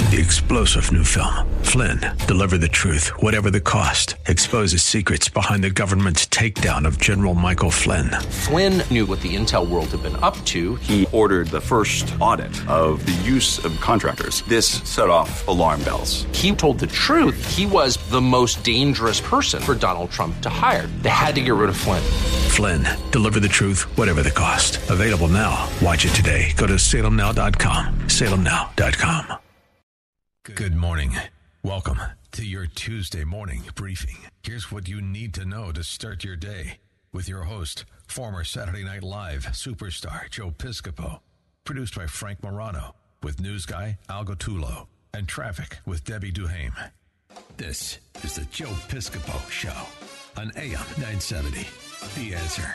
The explosive new film, Flynn, deliver the truth, whatever the cost, exposes secrets behind the government's takedown of General Michael Flynn. Flynn knew what the intel world had been up to. He ordered the first audit of the use of contractors. This set off alarm bells. He told the truth. He was the most dangerous person for Donald Trump to hire. They had to get rid of Flynn. Flynn, deliver the truth, whatever the cost. Available now. Watch it today. Go to salemnow.com. salemnow.com. Good morning. Welcome to your Tuesday morning briefing. Here's what you need to know to start your day with your host, former Saturday Night Live superstar Joe Piscopo. Produced by Frank Morano with news guy Al Gottulo and traffic with Debbie Duhame. This is the Joe Piscopo Show on AM 970. The Answer.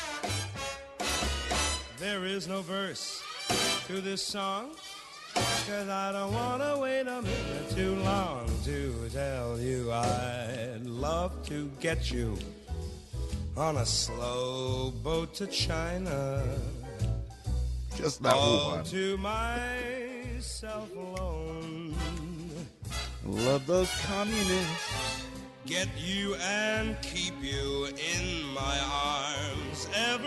There is no verse to this song, 'cause I don't want to wait a minute too long to tell you I'd love to get you on a slow boat to China. Just that all one. to myself alone. Love those communists. Get you and keep you in my arms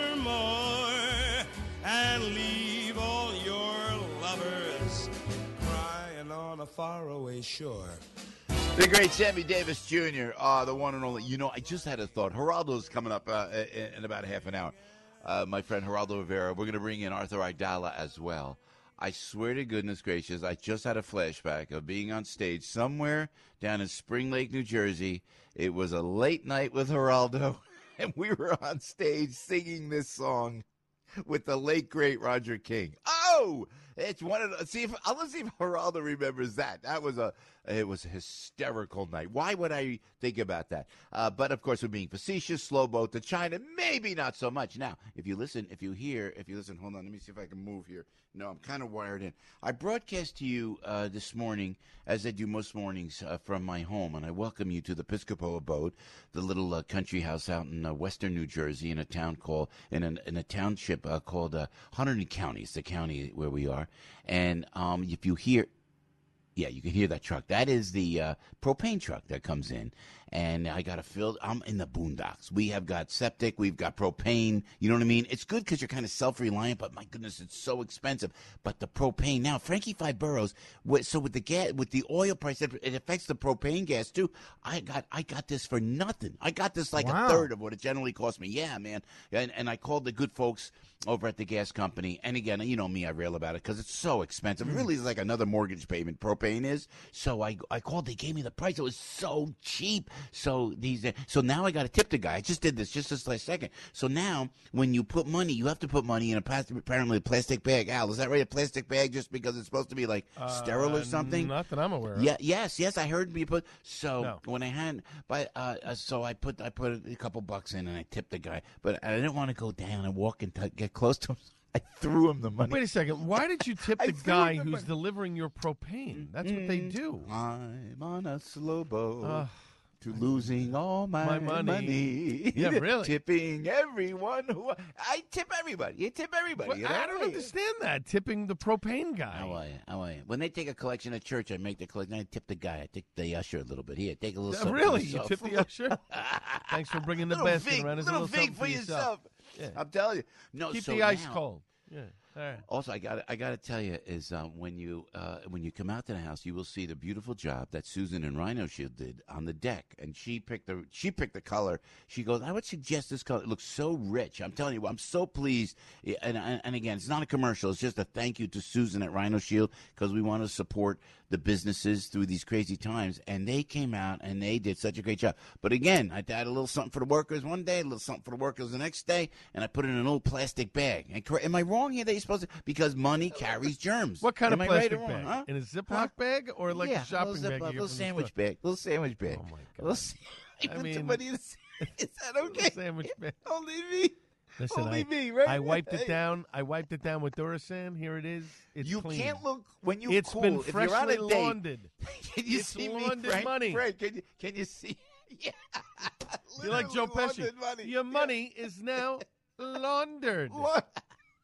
evermore, and leave all your lovers crying on a faraway shore. The great Sammy Davis Jr., the one and only. You know, I just had a thought. Geraldo's coming up in about half an hour. My friend Geraldo Rivera. We're going to bring in Arthur Aidala as well. I swear to goodness gracious, I just had a flashback of being on stage somewhere down in Spring Lake, New Jersey. It was a late night with Geraldo, and we were on stage singing this song with the late, great Roger King. Oh, it's one of the, let's see if Geraldo remembers that. It was a hysterical night. Why would I think about that? But of course, we're being facetious. Slow boat to China, maybe not so much. Now, if you listen, hold on, let me see if I can move here. No, I'm kind of wired in. I broadcast to you this morning, as I do most mornings, from my home, and I welcome you to the Piscopo abode, the little country house out in western New Jersey, in a town called in a township called Hunterdon County. It's the county where we are, and if you hear. Yeah, you can hear that truck. That is the propane truck that comes in. And I got to fill. I'm in the boondocks. We have got septic. We've got propane. You know what I mean? It's good because you're kind of self-reliant, but my goodness, it's so expensive. But the propane now, Frankie Five Boroughs. So with the gas, with the oil price, it affects the propane gas too. I got this for nothing. I got this like a third of what it generally cost me. Yeah, man. And I called the good folks over at the gas company. And again, you know me, I rail about it because it's so expensive. It really is like another mortgage payment. Propane is. So I called. They gave me the price. It was so cheap. So now I got to tip the guy. I just did this last second. So now when you put money, you have to put money in apparently a plastic bag. Al, is that right? A plastic bag just because it's supposed to be like sterile or something? Not that I'm aware of. Yeah. Yes. I heard you put. So no. When I had, so I put a couple bucks in and I tipped the guy, but I didn't want to go down and walk and get close to him. I threw him the money. Wait a second. Why did you tip the guy who's delivering your propane? That's what they do. I'm on a slow boat to losing all my money. Yeah, really? Tipping everyone I tip everybody. You tip everybody. Well, you know? I don't understand that. Tipping the propane guy. How are you? When they take a collection at church, I make the collection. I tip the guy. I tip the usher a little bit. Here, take a little something. Really? You tip the usher? Thanks for bringing the basket around. Little vig for yourself. Yeah. I'm telling you. No, keep the ice cold. Yeah. All right. Also, I got to tell you is when you come out to the house, you will see the beautiful job that Susan and Rhino Shield did on the deck, and she picked the color. She goes, I would suggest this color. It looks so rich. I'm telling you, I'm so pleased. And again, it's not a commercial. It's just a thank you to Susan at Rhino Shield because we want to support the businesses through these crazy times, and they came out and they did such a great job. But again, I had a little something for the workers one day, a little something for the workers the next day, and I put it in an old plastic bag. Am I wrong here that you're supposed to? Because money carries germs. What kind of plastic right bag? Huh? In a Ziploc bag or like a shopping bag? Little sandwich bag. Little sandwich bag. Oh my God! I mean, somebody is that okay? Sandwich bag. Only me. Listen, Only me, right? I wiped it down. I wiped it down with Durasan. Here it is. It's you clean. Can't look when you. It's cool. been If freshly you're on a date, laundered. Can you it's see laundered me, Frank? money. Frank, can you see? Yeah. You're like Joe Pesci. Money. Your money is now laundered. What?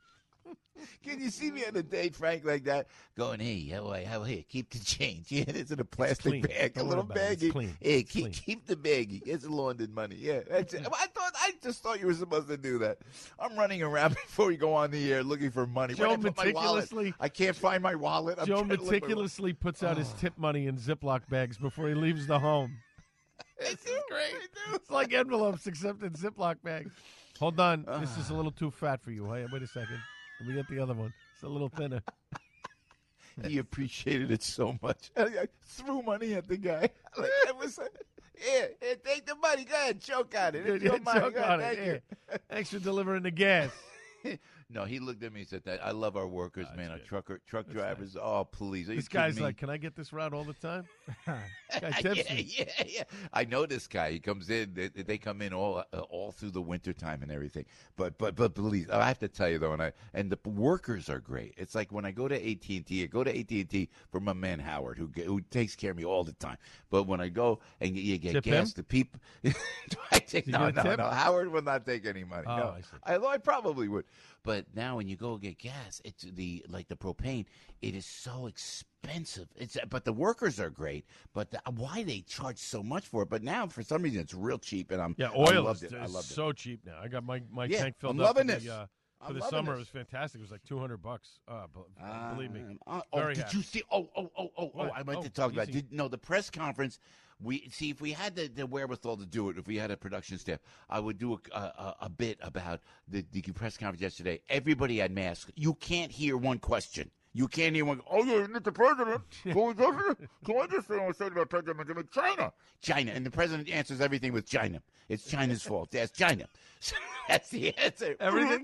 Can you see me on a date, Frank, like that? Going, hey, how here? Keep the change. Yeah, it's in a plastic bag, Don't a little worry about it. baggie. It's clean. Hey, It's clean. keep the baggie. It's laundered money. Yeah, that's it. I just thought you were supposed to do that. I'm running around before we go on the air looking for money. Joe Where did I put my wallet? meticulously- I can't find my wallet. I'm Joe trying to look for my- meticulously puts out his tip money in Ziploc bags before he leaves the home. This is great. It's like envelopes except in Ziploc bags. Hold on. This is a little too fat for you. Wait a second. Let me get the other one. It's a little thinner. He appreciated it so much. I threw money at the guy. Like, it was, here, take the money. Go ahead, choke on it. It's your money. Choke Go ahead, on it. thank you. Here. Thanks for delivering the gas. No, he looked at me and said, "I love our workers, man. Our good. truck drivers. Oh, please." Are you This guy's kidding me? like, can I get this route all the time? This guy tips me. Yeah. I know this guy. He comes in. They come in all through the wintertime and everything. But please, I have to tell you though, and the workers are great. It's like when I go to AT&T, I go to AT&T for my man Howard, who takes care of me all the time. But when I go and you get Tip gas, him? the people. No. tip? Howard will not take any money. Oh, no, I see. although I probably would. But now when you go get gas, it's the propane. It is so expensive. But the workers are great. But why they charge so much for it? But now for some reason it's real cheap, and I Oil loved is it. I loved it. so cheap now. I got my Yeah, tank filled I'm up loving for this. the I'm the loving summer. this. It was fantastic. It was like $200. Believe me. Did happy. you see? What? I meant to talk about. easy. The press conference. If we had the wherewithal to do it, if we had a production staff, I would do a bit about the press conference yesterday. Everybody had masks. You can't hear one question. You can't hear one. Oh yeah, Mr. President, can I just say about President China? China, and the president answers everything with China. It's China's fault. That's China. So that's the answer. Everything?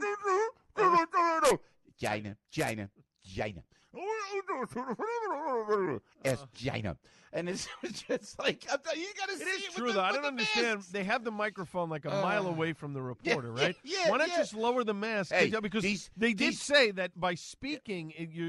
China. It's China. And it's just like, you got to see It is it true, with though. the, I with don't the understand. masks. They have the microphone like a mile away from the reporter, right? yeah, Why not yeah. just lower the mask? Hey, because they did say that by speaking,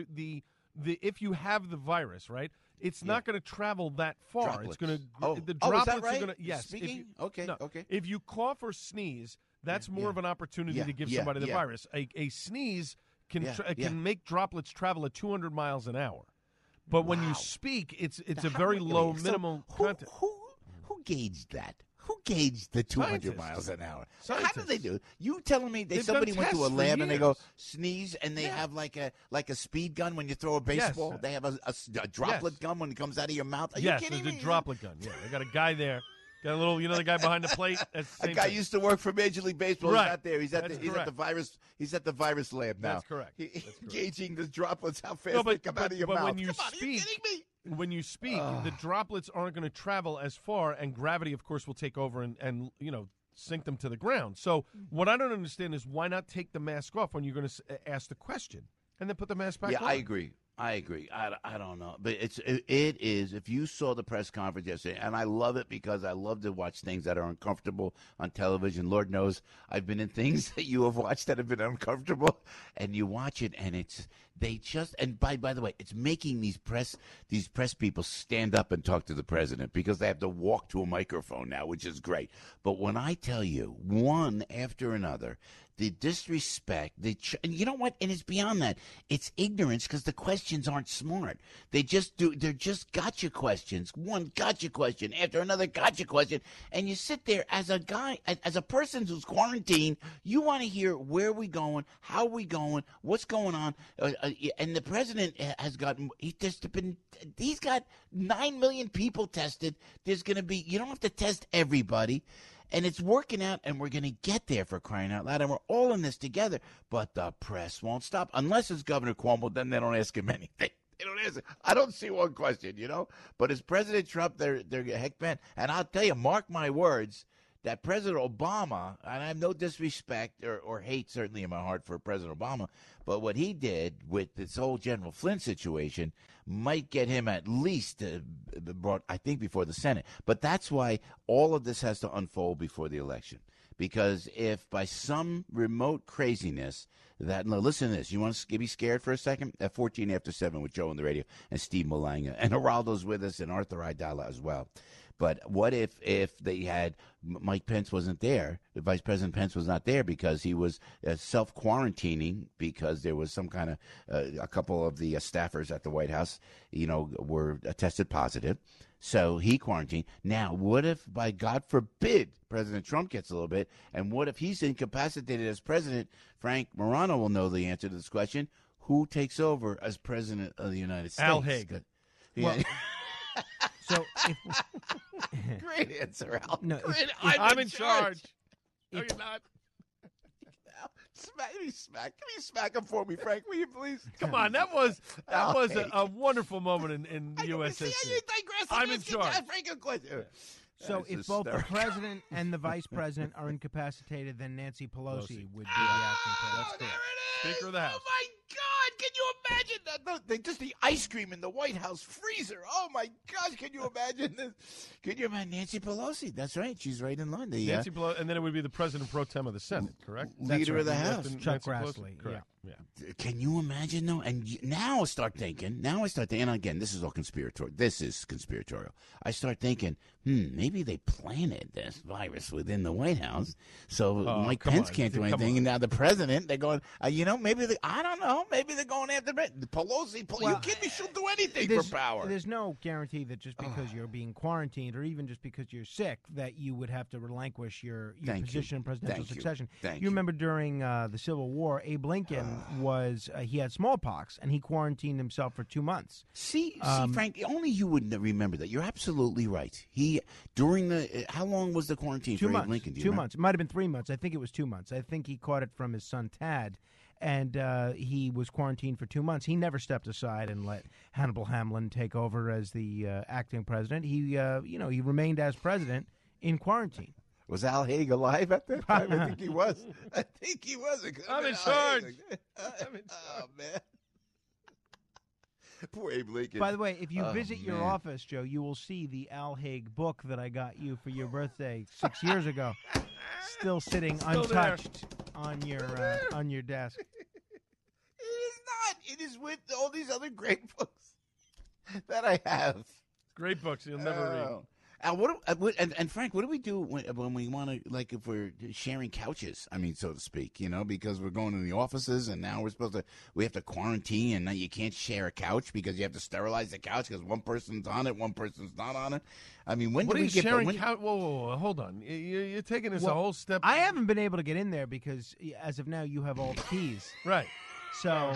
if you have the virus, right, it's not going to travel that far. Droplets. It's going to the is droplets that right? are going to yes. Speaking? If you, Okay. If you cough or sneeze, that's more of an opportunity Yeah, to give yeah, somebody the yeah. virus. A sneeze can Yeah. make droplets travel at 200 miles an hour. But when you Wow. speak, it's Now, a very wait a low minute. So minimum who, content. who gauged that? Who gauged the 200 Scientists. miles an hour? Scientists. How do they do it? You telling me They've somebody done went to a tests for lab and they go years. sneeze and they have like a speed gun when you throw a baseball? Yes. They have a droplet Yes. gun when it comes out of your mouth? Are Yes, you kidding there's me? a droplet gun. Yeah, they got a guy there. Got a little, the guy behind the plate. That's the A same guy thing. used to work for Major League Baseball. Right. He's not there. He's at That's the correct. virus. He's at the virus lab now. That's correct. He, That's correct. gauging the droplets, how fast No, they come out of your but mouth. when you Come on, are you speak, kidding me? when you speak, the droplets aren't going to travel as far, and gravity, of course, will take over and sink them to the ground. So what I don't understand is why not take the mask off when you're going to ask the question, and then put the mask back on. Yeah, I agree. I don't know, but it is. If you saw the press conference yesterday, and I love it because I love to watch things that are uncomfortable on television. Lord knows I've been in things that you have watched that have been uncomfortable, and you watch it, and by the way, it's making these press people stand up and talk to the president because they have to walk to a microphone now, which is great. But when I tell you one after another, the disrespect, and you know what? And it's beyond that. It's ignorance because the questions aren't smart. They're just gotcha questions. One gotcha question after another gotcha question. And you sit there as a guy, as a person who's quarantined, you want to hear where we going, how we going, what's going on. And the president he's got 9 million people tested. There's going to be, you don't have to test everybody. And it's working out, and we're going to get there, for crying out loud. And we're all in this together. But the press won't stop. Unless it's Governor Cuomo, then they don't ask him anything. They don't answer. I don't see one question, But as President Trump, they're heck bent. And I'll tell you, mark my words, that President Obama, and I have no disrespect or hate certainly in my heart for President Obama, but what he did with this whole General Flynn situation might get him at least brought, I think, before the Senate. But that's why all of this has to unfold before the election. Because if by some remote craziness that. No, listen to this. You want to be scared for a second? At 14 after 7 with Joe on the radio and Steve Malanga. And Geraldo's with us and Arthur Aidala as well. But what if they had Mike Pence wasn't there, the Vice President Pence was not there because he was self-quarantining because there was some kind of, a couple of the staffers at the White House, were tested positive. So he quarantined. Now, what if, by God forbid, President Trump gets a little bit, and what if he's incapacitated as president? Frank Morano will know the answer to this question. Who takes over as president of the United States? Al Haig. Yeah. Well, so Great answer, Al. No, Great. I'm in charge. No, you're not. Give me smack him for me, Frank. Will you please? Come on, that was a wonderful moment in U.S. history. I'm in charge. So if both the president and the vice president are incapacitated, then Nancy Pelosi would be the acting president. There it is. Speaker of the House. Oh, my God. Can you imagine that? Just the ice cream in the White House freezer. Oh, my gosh. Can you imagine this? Can you imagine Nancy Pelosi? That's right. She's right in line. Nancy Pelosi, and then it would be the president pro tem of the Senate, correct? Leader of the House. Chuck Grassley. Correct. Yeah. Can you imagine, though? And now I start thinking, and again, this is all conspiratorial. This is conspiratorial. I start thinking, maybe they planted this virus within the White House, so Mike Pence can't do anything, and now the president, they're going, maybe I don't know, maybe they're going after Pelosi. You kidding me? She'll do anything for power. There's no guarantee that just because you're being quarantined, or even just because you're sick, that you would have to relinquish your position in presidential succession. You remember during the Civil War, Abe Lincoln he had smallpox, and he quarantined himself for 2 months. See, Frank, only you would remember that. You're absolutely right. How long was the quarantine for Abe Lincoln? 2 months. It might have been 3 months. I think it was 2 months. I think he caught it from his son Tad, and he was quarantined for 2 months. He never stepped aside and let Hannibal Hamlin take over as the acting president. He remained as president in quarantine. Was Al Haig alive at that time? I think he was. I'm in charge. Oh, man. Poor Abe Lincoln. By the way, if you visit your office, Joe, you will see the Al Haig book that I got you for your birthday 6 years ago, still sitting untouched on your desk. It is not. It is with all these other great books that I have. Great books you'll never read. And Frank, what do we do when we want to, like, if we're sharing couches? I mean, so to speak, because we're going to the offices, and now we have to quarantine, and now you can't share a couch because you have to sterilize the couch because one person's on it, one person's not on it. I mean, when do we get sharing couch? Whoa, hold on. You're taking this a whole step. I haven't been able to get in there because, as of now, you have all the keys. Right. So.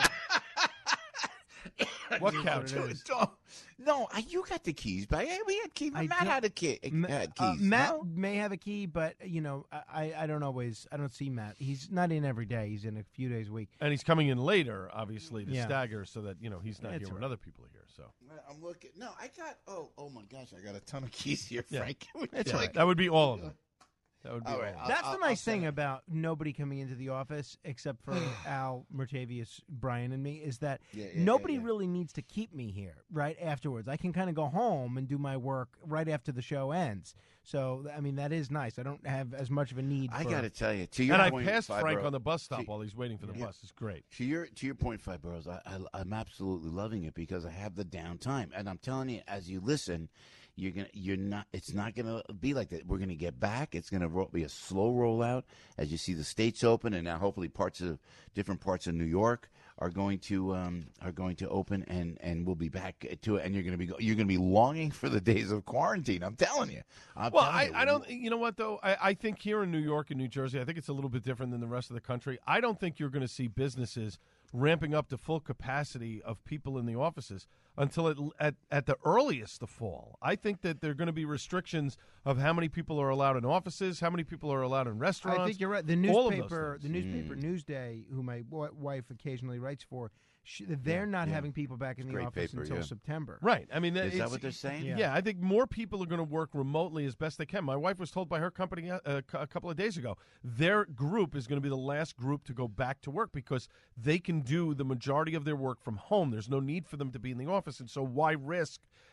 What couch? No, you got the keys, but we had keys. Matt had a key. Matt may have a key, but I don't see Matt. He's not in every day. He's in a few days a week, and he's coming in later, obviously, to stagger so that he's not here when other people are here. So I'm looking. No, I got. Oh my gosh, I got a ton of keys here, Frank. That would be all of them. That would be all right. That's the nice thing about nobody coming into the office, except for Al, Mertavius, Brian, and me, is that nobody really needs to keep me here right afterwards. I can kind of go home and do my work right after the show ends. So, I mean, that is nice. I don't have as much of a need. I got to tell you, to your and point, I passed Frank on the bus stop while he's waiting for the bus. It's great. To your point, Five Boroughs, I'm absolutely loving it because I have the downtime, and I'm telling you, as you listen. It's not gonna be like that. We're gonna get back. It's gonna be a slow rollout as you see the states open, and now hopefully different parts of New York are going to open, and we'll be back to it. And you're gonna be longing for the days of quarantine. I'm telling you. I don't. You know what though? I think here in New York and New Jersey, I think it's a little bit different than the rest of the country. I don't think you're going to see businesses ramping up to full capacity of people in the offices until at the earliest the fall. I think that there are going to be restrictions of how many people are allowed in offices, how many people are allowed in restaurants. I think you're right. The newspaper Newsday, who my wife occasionally writes for, they're not having people back in the office until September. Right. I mean, is that what they're saying? Yeah, I think more people are going to work remotely as best they can. My wife was told by her company a couple of days ago, their group is going to be the last group to go back to work because they can do the majority of their work from home. There's no need for them to be in the office, and so why risk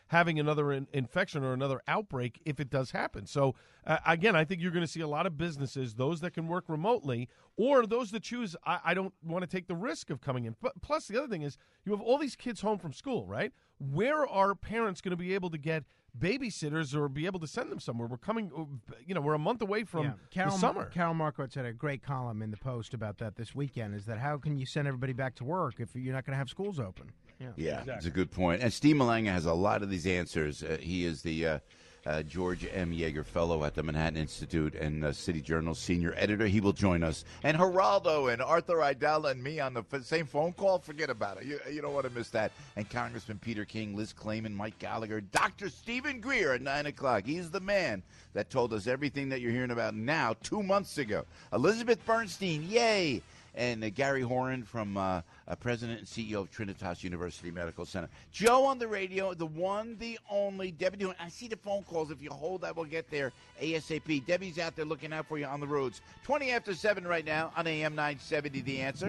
having another infection or another outbreak if it does happen. So, again, I think you're going to see a lot of businesses, those that can work remotely or those that choose, I don't want to take the risk of coming in. But plus, the other thing is you have all these kids home from school, right? Where are parents going to be able to get babysitters or be able to send them somewhere? We're coming, we're a month away from the summer. Carol Markowitz had a great column in the Post about that this weekend, is that how can you send everybody back to work if you're not going to have schools open? Yeah, It's a good point. And Steve Malanga has a lot of these answers. He is the George M. Yeager Fellow at the Manhattan Institute and City Journal senior editor. He will join us. And Geraldo and Arthur Aidala and me on the same phone call, forget about it. You don't want to miss that. And Congressman Peter King, Liz Clayman, Mike Gallagher, Dr. Stephen Greer at 9 o'clock. He's the man that told us everything that you're hearing about now 2 months ago. Elizabeth Bernstein, yay! And Gary Horan from President and CEO of Trinitas University Medical Center. Joe on the radio, the one, the only, Debbie doing. I see the phone calls. If you hold that, we'll get there ASAP. Debbie's out there looking out for you on the roads. 20 after 7 right now on AM 970, The Answer.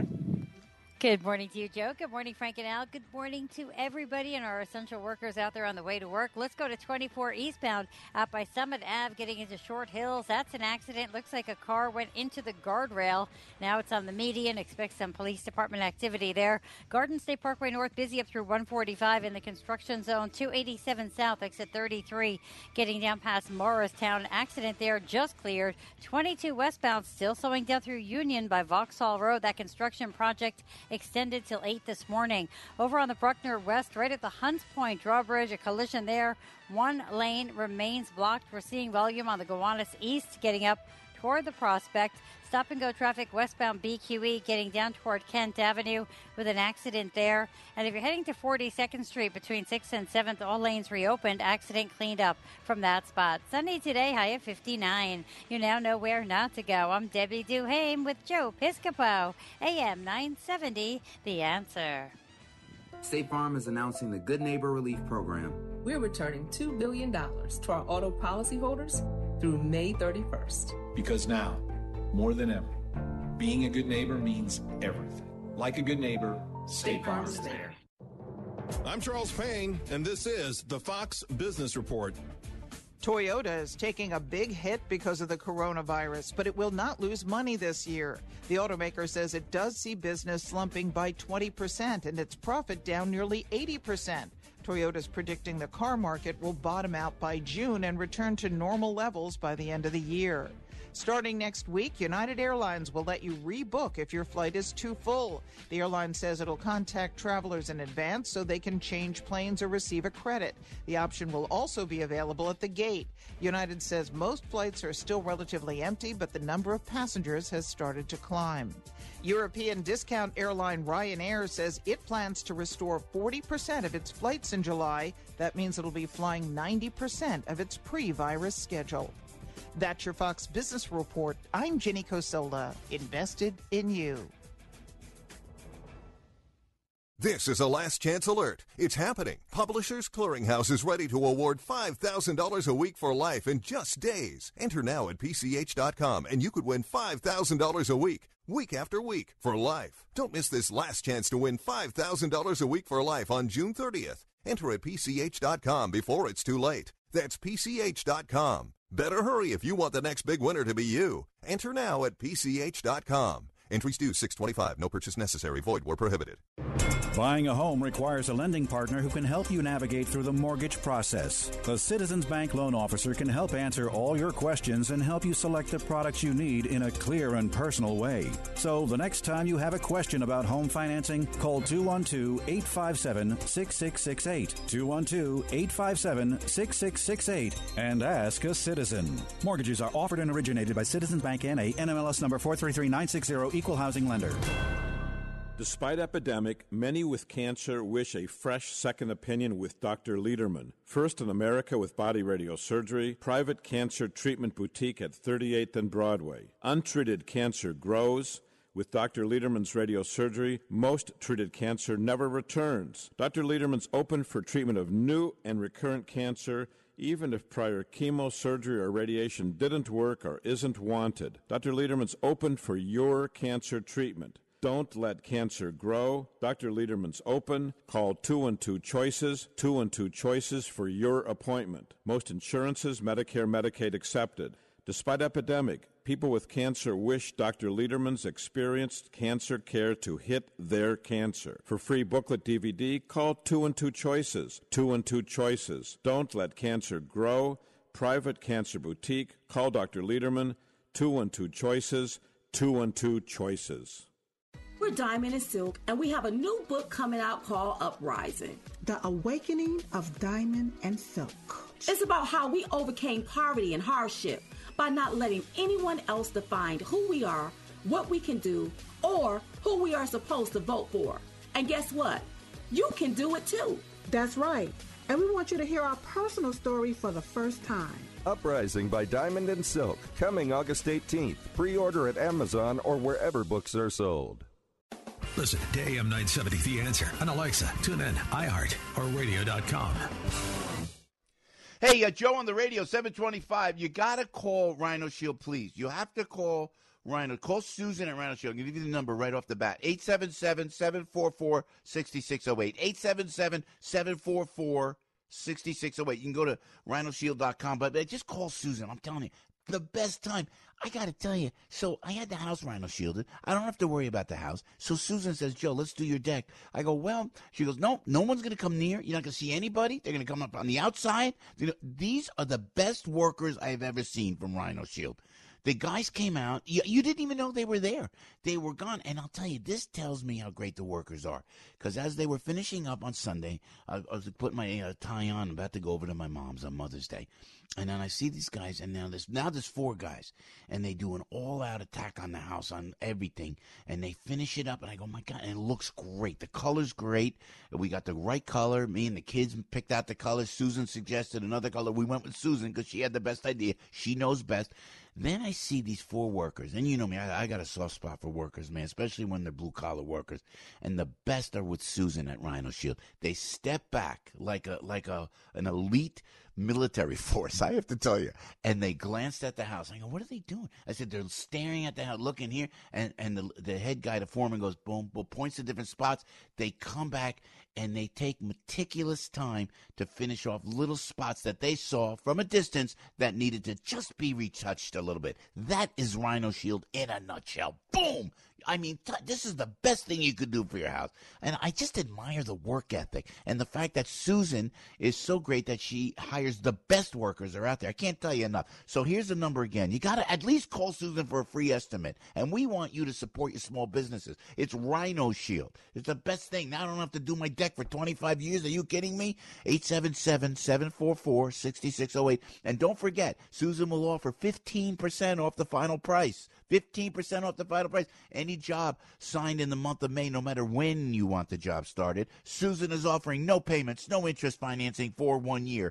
Good morning to you, Joe. Good morning, Frank and Al. Good morning to everybody and our essential workers out there on the way to work. Let's go to 24 eastbound out by Summit Ave, getting into Short Hills. That's an accident. Looks like a car went into the guardrail. Now it's on the median. Expect some police department activity there. Garden State Parkway North, busy up through 145 in the construction zone. 287 South, exit 33, getting down past Morristown. Accident there, just cleared. 22 westbound, still slowing down through Union by Vauxhall Road. That construction project extended till 8 this morning. Over on the Bruckner West, right at the Hunts Point drawbridge, a collision there. One lane remains blocked. We're seeing volume on the Gowanus East getting up toward the Prospect. Stop-and-go traffic westbound BQE getting down toward Kent Avenue with an accident there. And if you're heading to 42nd Street between 6th and 7th, all lanes reopened. Accident cleaned up from that spot. Sunny today, high of 59. You now know where not to go. I'm Debbie Duhame with Joe Piscopo, AM 970, The Answer. State Farm is announcing the Good Neighbor Relief Program. We're returning $2 billion to our auto policyholders through May 31st. Because now, more than ever, being a good neighbor means everything. Like a good neighbor, State Farm is there. I'm Charles Payne, and this is the Fox Business Report. Toyota is taking a big hit because of the coronavirus, but it will not lose money this year. The automaker says it does see business slumping by 20% and its profit down nearly 80%. Toyota's predicting the car market will bottom out by June and return to normal levels by the end of the year. Starting next week, United Airlines will let you rebook if your flight is too full. The airline says it'll contact travelers in advance so they can change planes or receive a credit. The option will also be available at the gate. United says most flights are still relatively empty, but the number of passengers has started to climb. European discount airline Ryanair says it plans to restore 40% of its flights in July. That means it'll be flying 90% of its pre-virus schedule. That's your Fox Business Report. I'm Jenny Cosola, invested in you. This is a last chance alert. It's happening. Publishers Clearinghouse is ready to award $5,000 a week for life in just days. Enter now at PCH.com and you could win $5,000 a week after week, for life. Don't miss this last chance to win $5,000 a week for life on June 30th. Enter at PCH.com before it's too late. That's PCH.com. Better hurry if you want the next big winner to be you. Enter now at PCH.com. Entries due 6/25. No purchase necessary. Void where prohibited. Buying a home requires a lending partner who can help you navigate through the mortgage process. The Citizens Bank loan officer can help answer all your questions and help you select the products you need in a clear and personal way. So the next time you have a question about home financing, call 212-857-6668. 212-857-6668 and ask a citizen. Mortgages are offered and originated by Citizens Bank N.A., NMLS number 433960, Equal Housing Lender. Despite epidemic, many with cancer wish a fresh second opinion with Dr. Lederman. First in America with body radiosurgery, private cancer treatment boutique at 38th and Broadway. Untreated cancer grows. With Dr. Lederman's radiosurgery, most treated cancer never returns. Dr. Lederman's open for treatment of new and recurrent cancer, even if prior chemo, surgery, or radiation didn't work or isn't wanted. Dr. Lederman's open for your cancer treatment. Don't let cancer grow. Dr. Lederman's open. Call 212-CHOICES, 212-CHOICES for your appointment. Most insurances, Medicare, Medicaid accepted. Despite epidemic, people with cancer wish Dr. Lederman's experienced cancer care to hit their cancer. For free booklet DVD, call 212-CHOICES, 212-CHOICES. Don't let cancer grow. Private Cancer Boutique. Call Dr. Lederman, 212-CHOICES, 212-CHOICES. We're Diamond and Silk, and we have a new book coming out called Uprising. The Awakening of Diamond and Silk. It's about how we overcame poverty and hardship by not letting anyone else define who we are, what we can do, or who we are supposed to vote for. And guess what? You can do it too. That's right. And we want you to hear our personal story for the first time. Uprising by Diamond and Silk, coming August 18th. Pre-order at Amazon or wherever books are sold. Listen to AM 970 The Answer on Alexa, TuneIn, iHeart, or radio.com. Hey, Joe on the radio, 725. You got to call Rhino Shield, please. You have to call Rhino. Call Susan at Rhino Shield. I'm going to give you the number right off the bat. 877-744-6608. 877-744-6608. You can go to rhinoshield.com, but just call Susan. I'm telling you, the best time. I got to tell you, so I had the house Rhino shielded. I don't have to worry about the house. So Susan says, Joe, let's do your deck. I go, well, she goes, no one's going to come near. You're not going to see anybody. They're going to come up on the outside. These are the best workers I've ever seen from Rhino Shield. The guys came out. You didn't even know they were there. They were gone. And I'll tell you, this tells me how great the workers are. Because as they were finishing up on Sunday, I was putting my tie on, about to go over to my mom's on Mother's Day. And then I see these guys, and now there's 4 guys. And they do an all-out attack on the house, on everything. And they finish it up, and I go, my God, and it looks great. The color's great. We got the right color. Me and the kids picked out the colors. Susan suggested another color. We went with Susan because she had the best idea. She knows best. Then I see these 4 workers, and you know me, I got a soft spot for workers, man, especially when they're blue-collar workers. And the best are with Susan at Rhino Shield. They step back like an elite military force, I have to tell you. And they glanced at the house. I go, what are they doing? I said, they're staring at the house, looking here. And the head guy, the foreman, goes, boom, points to different spots. They come back, and they take meticulous time to finish off little spots that they saw from a distance that needed to just be retouched a little bit. That is Rhino Shield in a nutshell. Boom! I mean, this is the best thing you could do for your house. And I just admire the work ethic and the fact that Susan is so great that she hires the best workers that are out there. I can't tell you enough. So here's the number again. You got to at least call Susan for a free estimate. And we want you to support your small businesses. It's Rhino Shield. It's the best thing. Now I don't have to do my deck for 25 years. Are you kidding me? 877-744-6608. And don't forget, Susan will offer 15% off the final price. 15% off the final price. Any job signed in the month of May, no matter when you want the job started. Susan is offering no payments, no interest financing for 1 year.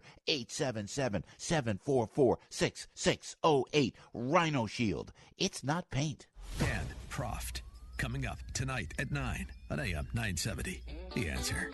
877-744-6608. Rhino Shield. It's not paint. Dan Proft. Coming up tonight at 9 on AM 970. The Answer.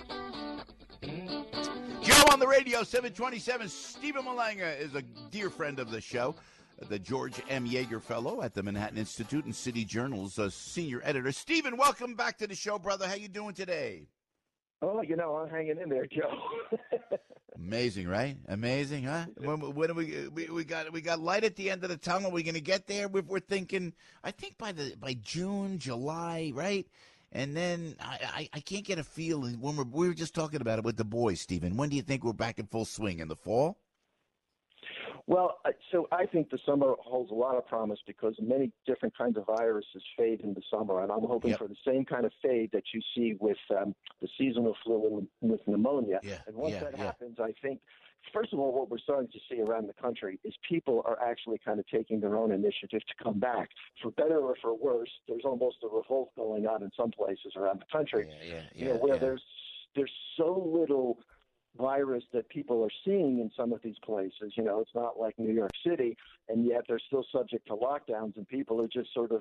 Joe on the radio, 727. Stephen Malanga is a dear friend of the show. The George M. Yeager Fellow at the Manhattan Institute and City Journal's senior editor. Stephen, welcome back to the show, brother. How you doing today? Oh, I'm hanging in there, Joe. Amazing, right? Amazing, huh? When we got light at the end of the tunnel. We're going to get there. We're thinking, I think by June, July, right? And then I can't get a feel when we were just talking about it with the boys, Stephen. When do you think we're back in full swing? In the fall? Well, so I think the summer holds a lot of promise because many different kinds of viruses fade in the summer, and I'm hoping for the same kind of fade that you see with the seasonal flu with pneumonia. Yeah, and once that happens, I think, first of all, what we're starting to see around the country is people are actually kind of taking their own initiative to come back. For better or for worse, there's almost a revolt going on in some places around the country. Where there's so little virus that people are seeing in some of these places. You know, it's not like New York City, and yet they're still subject to lockdowns, and people are just sort of,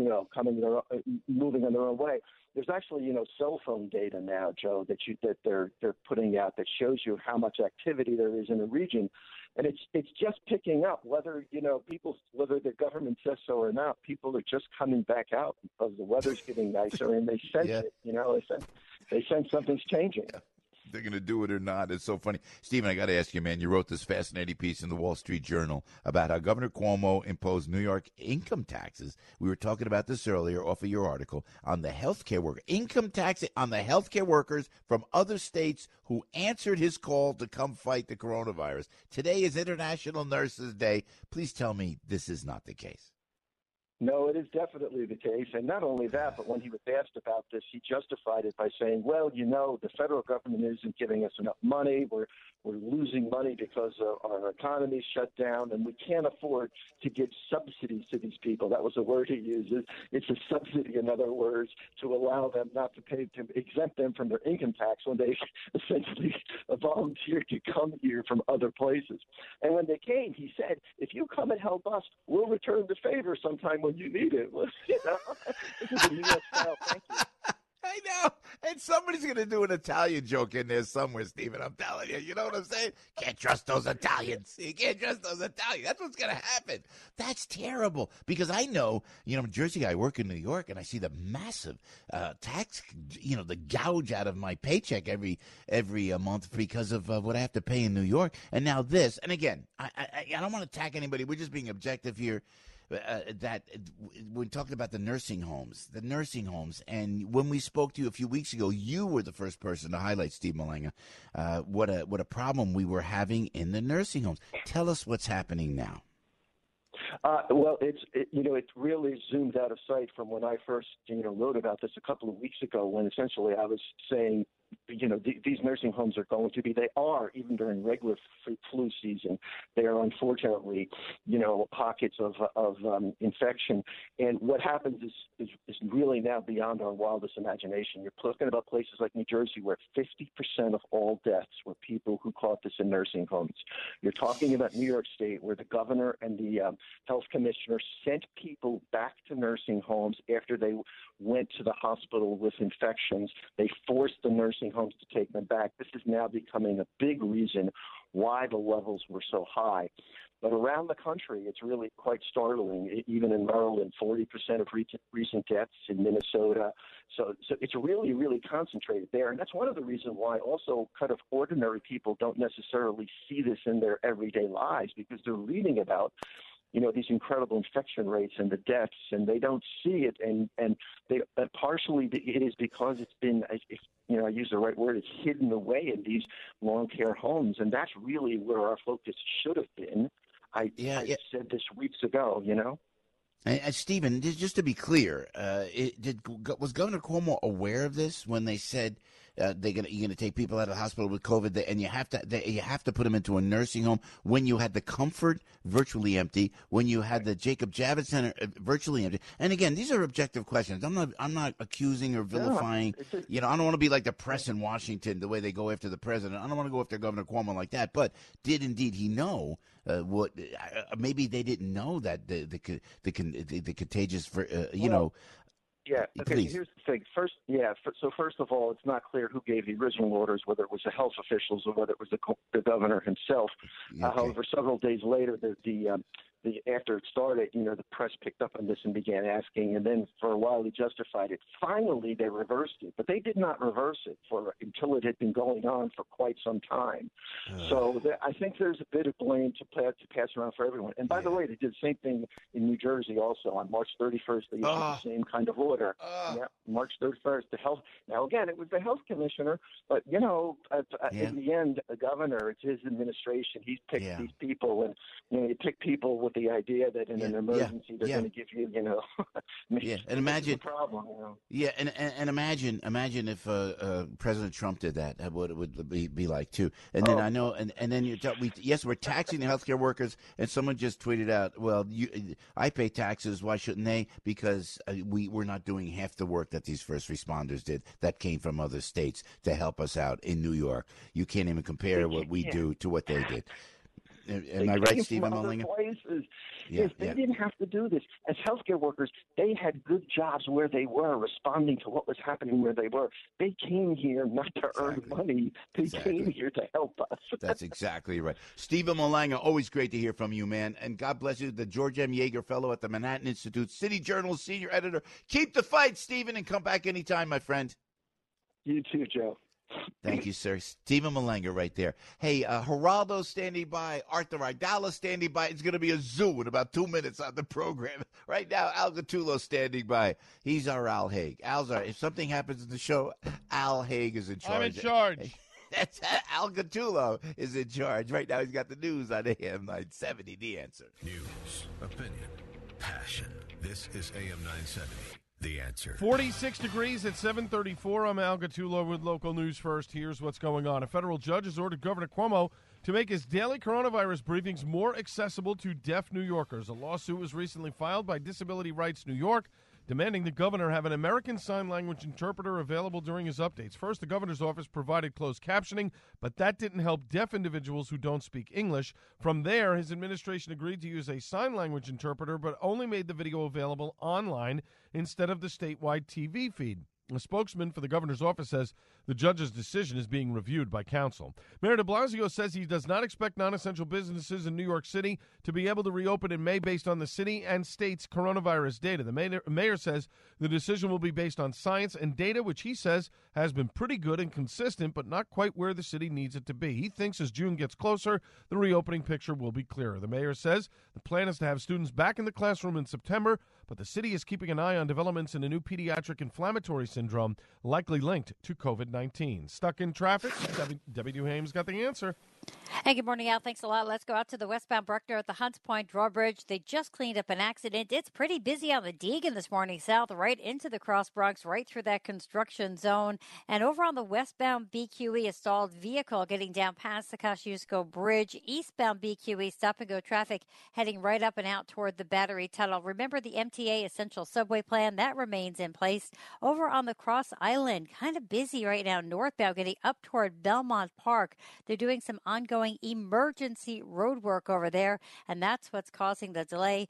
moving on their own way. There's actually, cell phone data now, Joe, that they're putting out that shows you how much activity there is in the region, and it's just picking up. Whether whether the government says so or not, people are just coming back out because the weather's getting nicer, and they sense it. They sense something's changing. Yeah. They're going to do it or not. It's so funny. Stephen, I got to ask you, man, you wrote this fascinating piece in the Wall Street Journal about how Governor Cuomo imposed New York income taxes. We were talking about this earlier off of your article on the healthcare worker. Income tax on the healthcare workers from other states who answered his call to come fight the coronavirus. Today is International Nurses Day. Please tell me this is not the case. No, it is definitely the case. And not only that, but when he was asked about this, he justified it by saying, well, the federal government isn't giving us enough money. We're losing money because our economy's shut down, and we can't afford to give subsidies to these people. That was the word he used. It's a subsidy, in other words, to allow them not to pay, to exempt them from their income tax when they essentially volunteered to come here from other places. And when they came, he said, if you come and help us, we'll return the favor sometime when you need it. This is a New York style thank you. I know. And somebody's going to do an Italian joke in there somewhere, Stephen. I'm telling you. You know what I'm saying? Can't trust those Italians. You can't trust those Italians. That's what's going to happen. That's terrible. Because I know, I'm a Jersey guy, I work in New York, and I see the massive tax, the gouge out of my paycheck every month because of what I have to pay in New York. And now this. And again, I don't want to attack anybody. We're just being objective here. That we're talking about the nursing homes, and when we spoke to you a few weeks ago, you were the first person to highlight, Steve Malanga, what a problem we were having in the nursing homes. Tell us what's happening now. Well, it really zoomed out of sight from when I first wrote about this a couple of weeks ago, when essentially I was saying, these nursing homes are going to be, they are, even during regular flu season, they are unfortunately, pockets of infection. And what happens is really now beyond our wildest imagination. You're talking about places like New Jersey where 50% of all deaths were people who caught this in nursing homes. You're talking about New York State where the governor and the health commissioner sent people back to nursing homes after they went to the hospital with infections. They forced the nursing homes to take them back. This is now becoming a big reason why the levels were so high. But around the country, it's really quite startling. Even in Maryland, 40% of recent deaths in Minnesota. So it's really, really concentrated there. And that's one of the reasons why also kind of ordinary people don't necessarily see this in their everyday lives, because they're reading about these incredible infection rates and the deaths, and they don't see it. And they partially it is because it's been, I use the right word, it's hidden away in these long care homes. And that's really where our focus should have been. I said this weeks ago, And Stephen, just to be clear, was Governor Cuomo aware of this when they said you're going to take people out of the hospital with COVID, and you have to put them into a nursing home, when you had the Comfort virtually empty, when you had the Jacob Javits Center virtually empty? And again, these are objective questions. I'm not accusing or vilifying. I don't want to be like the press in Washington, the way they go after the president. I don't want to go after Governor Cuomo like that. But did indeed he know what? Maybe they didn't know that the contagious Yeah. Okay. Please. Here's the thing. First of all, it's not clear who gave the original orders, whether it was the health officials or whether it was the governor himself. Okay. However, several days later, after it started, the press picked up on this and began asking, and then for a while he justified it. Finally, they reversed it, but they did not reverse it until it had been going on for quite some time. So I think there's a bit of blame to pass around for everyone. And by the way, they did the same thing in New Jersey also. On March 31st, they issued the same kind of order. March 31st, now again, it was the health commissioner, but in the end, the governor, it's his administration. He's picked these people, and you pick people with the idea that in an emergency they're going to give you, and imagine the problem. And imagine if President Trump did that, what it would be like too. And then I know, and then we're taxing the healthcare workers, and someone just tweeted out, well, I pay taxes, why shouldn't they? Because we're not doing half the work that these first responders did that came from other states to help us out in New York. You can't even compare what we do to what they did. Am I right, Stephen Mullinger? Yes, they didn't have to do this. As healthcare workers, they had good jobs where they were, responding to what was happening where they were. They came here not to earn money. They came here to help us. That's exactly right. Stephen Mullinger, always great to hear from you, man. And God bless you, the George M. Yeager Fellow at the Manhattan Institute, City Journal Senior Editor. Keep the fight, Stephen, and come back anytime, my friend. You too, Joe. Thank you, sir. Stephen Mullinger right there. Hey, Geraldo standing by, Arthur Aidala standing by. It's going to be a zoo in about 2 minutes on the program. Right now, Al Gattullo standing by. He's our Al Haig. If something happens in the show, Al Haig is in charge. I'm in charge. That's Al Gattullo is in charge. Right now, he's got the news on AM 970, The Answer. News, opinion, passion. This is AM 970. The Answer. 46 degrees at 7:34. I'm Al Gattullo with local news first. Here's what's going on. A federal judge has ordered Governor Cuomo to make his daily coronavirus briefings more accessible to deaf New Yorkers. A lawsuit was recently filed by Disability Rights New York, demanding the governor have an American Sign Language interpreter available during his updates. First, the governor's office provided closed captioning, but that didn't help deaf individuals who don't speak English. From there, his administration agreed to use a sign language interpreter, but only made the video available online instead of the statewide TV feed. A spokesman for the governor's office says the judge's decision is being reviewed by counsel. Mayor de Blasio says he does not expect non-essential businesses in New York City to be able to reopen in May based on the city and state's coronavirus data. The mayor says the decision will be based on science and data, which he says has been pretty good and consistent, but not quite where the city needs it to be. He thinks as June gets closer, the reopening picture will be clearer. The mayor says the plan is to have students back in the classroom in September, but the city is keeping an eye on developments in a new pediatric inflammatory syndrome likely linked to COVID-19. Stuck in traffic? Debbie Duhame's got the answer. Hey, good morning, Al. Thanks a lot. Let's go out to the westbound Bruckner at the Hunts Point drawbridge. They just cleaned up an accident. It's pretty busy on the Deegan this morning, south, right into the Cross Bronx, right through that construction zone. And over on the westbound BQE, a stalled vehicle getting down past the Kosciuszko Bridge. Eastbound BQE, stop-and-go traffic heading right up and out toward the Battery Tunnel. Remember the MTA Essential Subway Plan? That remains in place. Over on the Cross Island, kind of busy right now, northbound, getting up toward Belmont Park. They're doing some ongoing emergency road work over there, and that's what's causing the delay.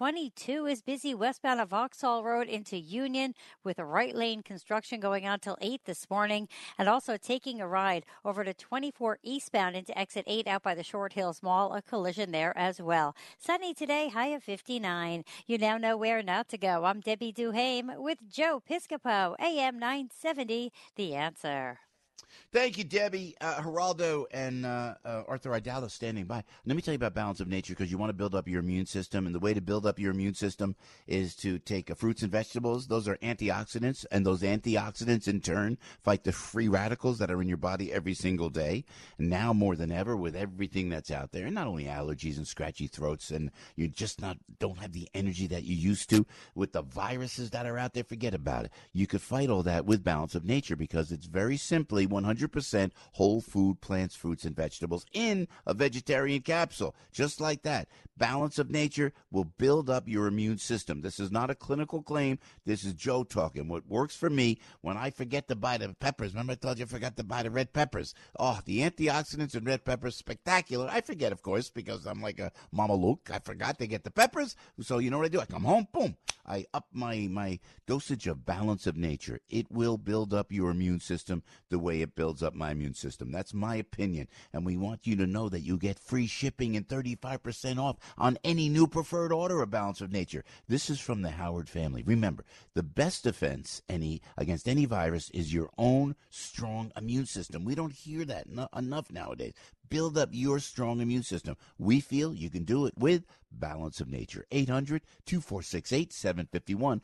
22 is busy westbound of Vauxhall Road into Union with a right lane construction going on till 8 this morning, and also taking a ride over to 24 eastbound into exit 8 out by the Short Hills Mall. A collision there as well. Sunny today, high of 59. You now know where not to go. I'm Debbie Duhame with Joe Piscopo, AM 970, The Answer. Thank you, Debbie. Geraldo and Arthur Aidala standing by. Let me tell you about Balance of Nature, because you want to build up your immune system. And the way to build up your immune system is to take fruits and vegetables. Those are antioxidants, and those antioxidants in turn fight the free radicals that are in your body every single day. And now more than ever, with everything that's out there, and not only allergies and scratchy throats, and you just don't have the energy that you used to with the viruses that are out there, forget about it. You could fight all that with Balance of Nature, because it's very simply 100% whole food, plants, fruits, and vegetables in a vegetarian capsule. Just like that. Balance of Nature will build up your immune system. This is not a clinical claim. This is Joe talking. What works for me when I forget to buy the peppers. Remember I told you I forgot to buy the red peppers. Oh, the antioxidants in red peppers, spectacular. I forget, of course, because I'm like a Mama Luke. I forgot to get the peppers. So you know what I do? I come home, boom. I up my dosage of Balance of Nature. It will build up your immune system the way it builds up my immune system. That's my opinion. And we want you to know that you get free shipping and 35% off on any new preferred order of Balance of Nature. This is from the Howard family. Remember, the best defense against any virus is your own strong immune system. We don't hear that enough nowadays. build up your strong immune system. We feel you can do it with Balance of Nature. 800-2468-751.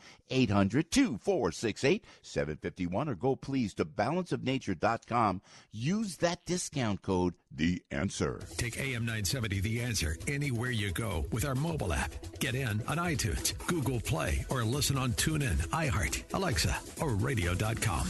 800-2468-751. Or go please to balanceofnature.com. Use that discount code, The Answer. Take AM 970 The Answer anywhere you go with our mobile app. Get in on iTunes, Google Play, or listen on TuneIn, iHeart, Alexa, or radio.com.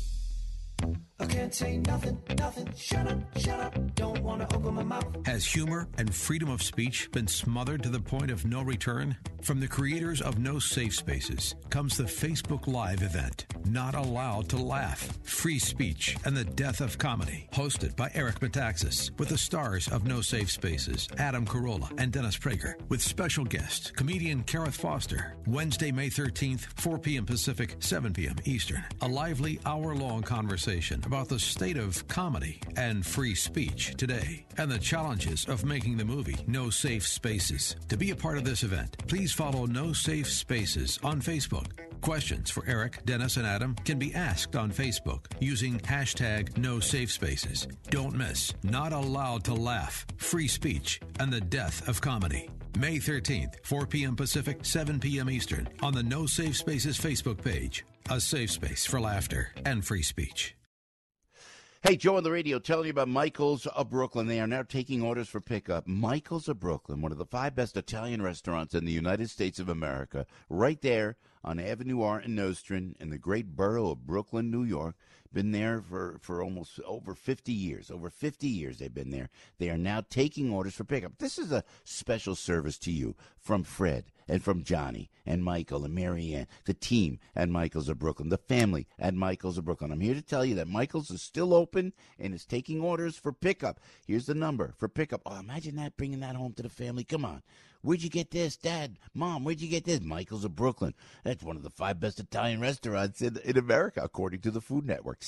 I can't say nothing, shut up, don't want to open my mouth. Has humor and freedom of speech been smothered to the point of no return? From the creators of No Safe Spaces comes the Facebook Live event, Not Allowed to Laugh, Free Speech and the Death of Comedy, hosted by Eric Metaxas, with the stars of No Safe Spaces, Adam Carolla and Dennis Prager, with special guest, comedian Kareth Foster. Wednesday, May 13th, 4 p.m. Pacific, 7 p.m. Eastern. A lively hour-long conversation about the state of comedy and free speech today and the challenges of making the movie No Safe Spaces. To be a part of this event, please follow No Safe Spaces on Facebook. Questions for Eric, Dennis, and Adam can be asked on Facebook using hashtag No Safe Spaces. Don't miss Not Allowed to Laugh, Free Speech, and the Death of Comedy. May 13th, 4 p.m. Pacific, 7 p.m. Eastern on the No Safe Spaces Facebook page. A safe space for laughter and free speech. Hey, Joe on the radio telling you about Michael's of Brooklyn. They are now taking orders for pickup. Michael's of Brooklyn, one of the 5 best Italian restaurants in the United States of America, right there on Avenue R in Nostrand in the great borough of Brooklyn, New York. Been there for almost over 50 years. Over 50 years they've been there. They are now taking orders for pickup. This is a special service to you from Fred and from Johnny and Michael and Marianne, the team at Michael's of Brooklyn, the family at Michael's of Brooklyn. I'm here to tell you that Michael's is still open and is taking orders for pickup. Here's the number for pickup. Oh, imagine that, bringing that home to the family. Come on. Where'd you get this? Dad, Mom, where'd you get this? Michael's of Brooklyn. That's one of the 5 best Italian restaurants in America, according to the Food Network.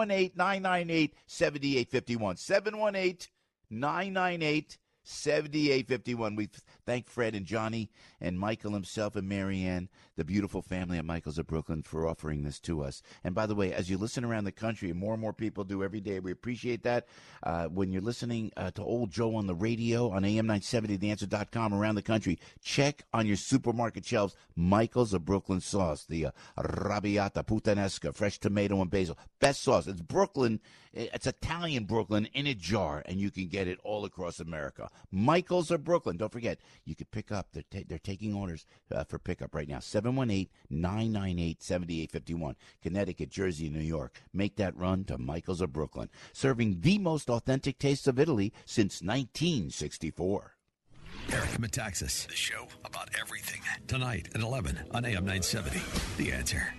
718-998-7851. 718-998-7851. We thank Fred and Johnny and Michael himself and Marianne, the beautiful family at Michael's of Brooklyn, for offering this to us. And by the way, as you listen around the country, and more people do every day, we appreciate that. When you're listening to old Joe on the radio on AM 970, theanswer.com around the country, check on your supermarket shelves Michael's of Brooklyn sauce, the arrabbiata puttanesca, fresh tomato and basil. Best sauce. It's Brooklyn. It's Italian Brooklyn in a jar, and you can get it all across America. Michael's of Brooklyn. Don't forget, you can pick up. They're taking orders for pickup right now. 718-998-7851. Connecticut, Jersey, New York. Make that run to Michael's of Brooklyn. Serving the most authentic tastes of Italy since 1964. Eric Metaxas, the show about everything. Tonight at 11 on AM 970. The Answer.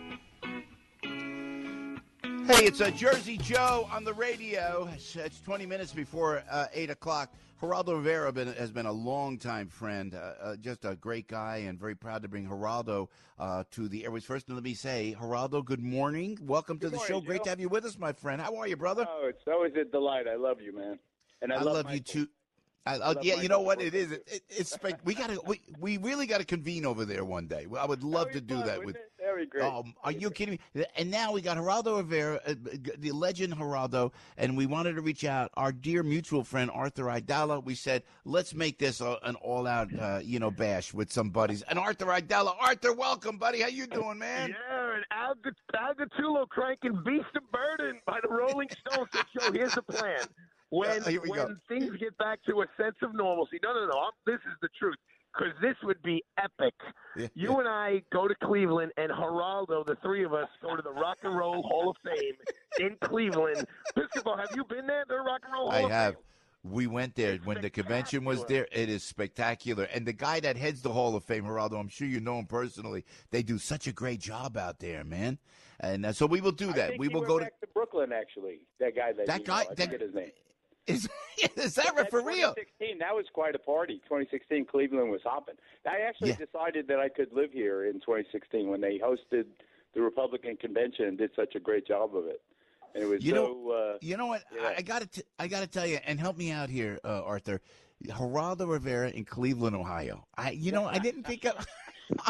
Hey, it's Jersey Joe on the radio. It's 20 minutes before 8 o'clock. Geraldo Rivera has been a longtime friend, just a great guy, and very proud to bring Geraldo to the airways. First, let me say, Geraldo, good morning. Welcome to the show. Joe. Great to have you with us, my friend. How are you, brother? Oh, it's always a delight. I love you, man. And I love you too. Yeah, you know what it is. We really got to convene over there one day. I would love to do that with. Very great. Are you kidding me? And now we got Geraldo Rivera, the legend Geraldo, and we wanted to reach out. Our dear mutual friend Arthur Aidala. We said, let's make this an all-out, bash with some buddies. And Arthur Aidala, Arthur, welcome, buddy. How you doing, man? Yeah, and Al Gattullo cranking "Beast of Burden" by the Rolling Stones. So here's the plan. When things get back to a sense of normalcy, no, this is the truth, because this would be epic. You and I go to Cleveland, and Geraldo, the three of us, go to the Rock and Roll Hall of Fame in Cleveland. Piscopo, have you been there, the Rock and Roll Hall of Fame? I have. We went there when the convention was there. It is spectacular. And the guy that heads the Hall of Fame, Geraldo, I'm sure you know him personally. They do such a great job out there, man. And so we will do that. We will go back to Brooklyn, actually. That guy. I forget his name. Is that for real? 2016, that was quite a party. 2016, Cleveland was hopping. I actually decided that I could live here in 2016 when they hosted the Republican convention and did such a great job of it. And it was you know what? Yeah. I got to tell you, and help me out here, Arthur. Geraldo Rivera in Cleveland, Ohio. I didn't think of.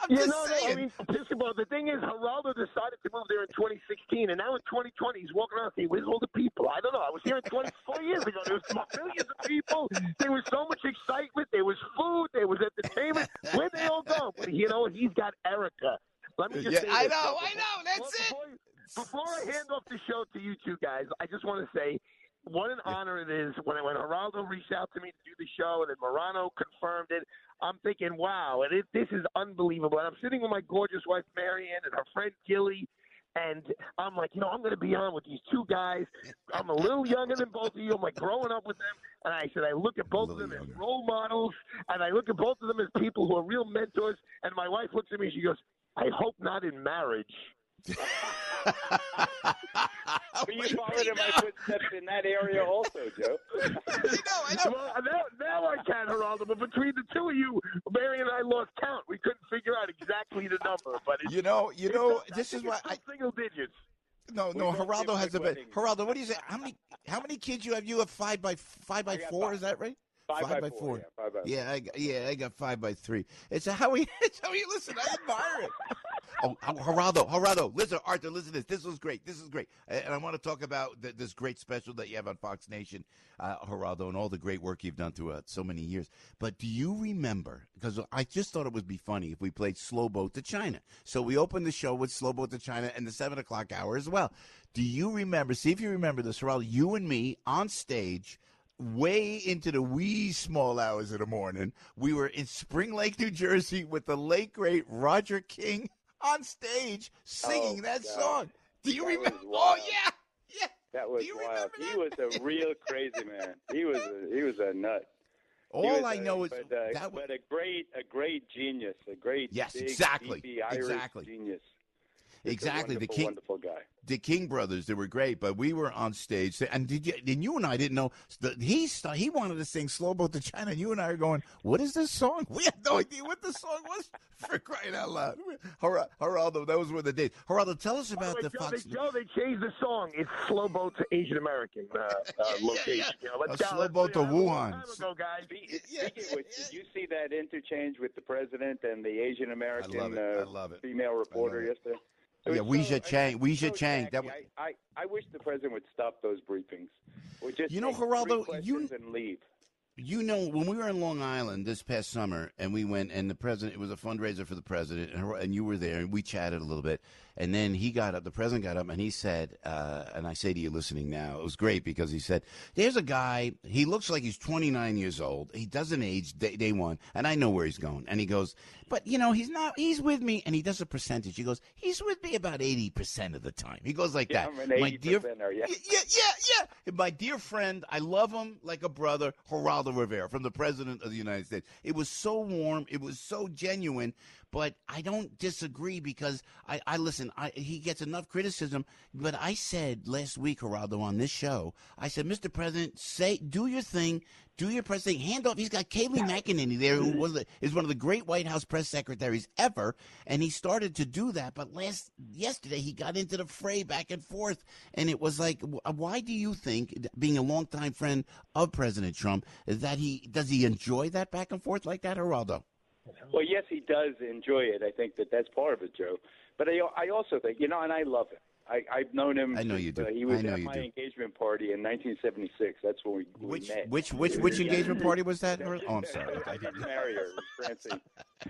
I mean, Piscopo, the thing is, Geraldo decided to move there in 2016, and now in 2020, he's walking around saying, where's all the people? I don't know. I was here 24 years ago. There was millions of people. There was so much excitement. There was food. There was entertainment. Where'd they all go? But you know what? He's got Erica. Let me just say I this. know. That's it. Before I hand off the show to you two guys, I just want to say what an honor it is when Geraldo reached out to me to do the show and then Morano confirmed it. I'm thinking, wow, this is unbelievable. And I'm sitting with my gorgeous wife, Marianne, and her friend, Gilly, and I'm like, I'm going to be on with these two guys. I'm a little younger than both of you. I'm like growing up with them. And I said, I look at both of them as role models, and I look at both of them as people who are real mentors. And my wife looks at me, she goes, I hope not in marriage. But you followed in my footsteps in that area also, Joe. I know. Well, now I can, Geraldo. But between the two of you, Mary and I lost count. We couldn't figure out exactly the number. But this is why single digits. No, Geraldo has a bit. Geraldo, what do you say? How many kids you have? You have 5 by 4, is that right? 5 by 4. Yeah, I got 5 by 3. It's how you listen. I admire it. Oh, Geraldo, listen, Arthur, listen to this. This was great. And I want to talk about this great special that you have on Fox Nation, Geraldo, and all the great work you've done throughout so many years. But do you remember, because I just thought it would be funny if we played Slow Boat to China. So we opened the show with Slow Boat to China and the 7 o'clock hour as well. Do you remember, see if you remember this, Geraldo, you and me on stage, way into the wee small hours of the morning. We were in Spring Lake, New Jersey with the late, great Roger King on stage singing that song. Do you remember? Oh, yeah. That was wild. He was a real crazy man. He was a nut. All I know is but a great genius, a great big, exactly, deepy Irish genius. Exactly, wonderful guy. The King brothers, they were great, but we were on stage, and you and I didn't know that he wanted to sing "Slow Boat to China," and you and I are going, "What is this song?" We had no idea what the song was. For crying out loud, Geraldo, those were the days. Geraldo, tell us about the Fox. They changed the song. It's "Slow Boat to Asian American" location. Slow Boat to Wuhan. Speaking of which, did you see that interchange with the president and the Asian American I love it. female reporter yesterday? Yeah, Weijia Chang. I wish the president would stop those briefings. Or just Geraldo, and leave. When we were in Long Island this past summer, and we went, and the president, it was a fundraiser for the president, and you were there, and we chatted a little bit, and then the president got up, and he said, and I say to you listening now, it was great, because he said, there's a guy, he looks like he's 29 years old, he doesn't age day one, and I know where he's going, and he goes, but, he's with me, and he does a percentage, he goes, he's with me about 80% of the time, he goes like that. I'm an 80%er, yeah. Yeah. My dear friend, I love him like a brother, Geraldo Rivera, from the President of the United States. It was so warm. It was so genuine. But I don't disagree because I listen, he gets enough criticism. But I said last week, Geraldo, on this show, I said, Mr. President, do your thing. Do your press thing. Hand off. He's got Kayleigh McEnany there, who is one of the great White House press secretaries ever, and he started to do that. But yesterday he got into the fray back and forth, and it was like, why do you think, being a longtime friend of President Trump, does he enjoy that back and forth like that, Geraldo? Well, yes, he does enjoy it. I think that's part of it, Joe. But I also think, and I love him. I've known him. I know you do. He was at my engagement party in 1976. That's when we met. Which engagement party was that? Oh, I'm sorry. I didn't marry her, Francie.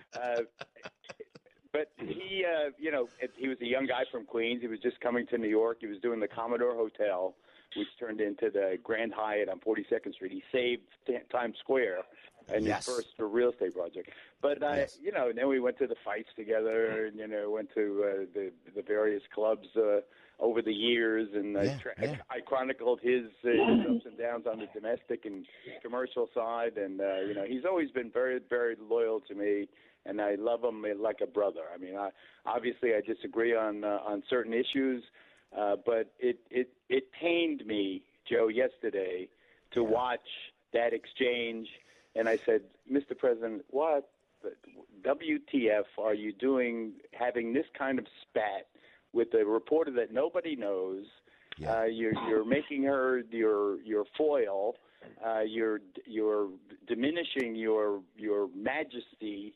But he, he was a young guy from Queens. He was just coming to New York. He was doing the Commodore Hotel, which turned into the Grand Hyatt on 42nd Street. He saved Times Square in his first real estate project. But, then we went to the fights together and, went to the various clubs over the years. And I chronicled his ups and downs on the domestic and commercial side. And, he's always been very, very loyal to me. And I love him like a brother. I mean, obviously I disagree on certain issues, but it pained me, Joe, yesterday to watch that exchange. And I said, Mr. President, what WTF are you doing having this kind of spat with a reporter that nobody knows? Yeah. You're making her your foil. You're diminishing your majesty